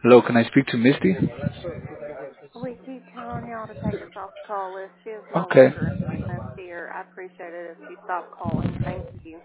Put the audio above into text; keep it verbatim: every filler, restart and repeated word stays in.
Hello, can I speak to Misty? We keep telling y'all to take us off the call list. She is no Okay. longer in this here. I appreciate it if you stop calling. Thank you.